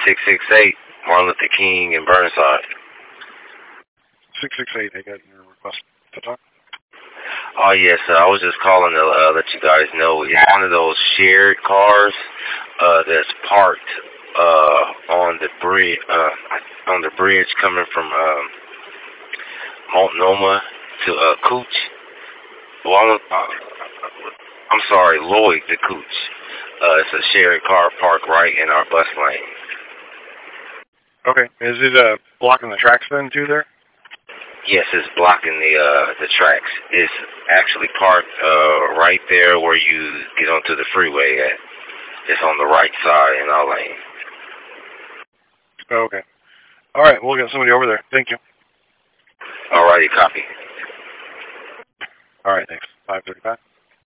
668, Martin Luther King and Burnside. 668, I got your request to talk. Oh, yes, I was just calling to let you guys know it's one of those shared cars that's parked on the bridge coming from Multnomah to Cooch. Well, I'm sorry, Lloyd to Cooch. It's a shared car parked right in our bus lane. Okay, is it blocking the tracks then too there? Yes, it's blocking the tracks. It's actually parked right there where you get onto the freeway at. It's on the right side in our lane. Okay. All right, we'll get somebody over there. Thank you. All righty, copy. All right, thanks. 5:35.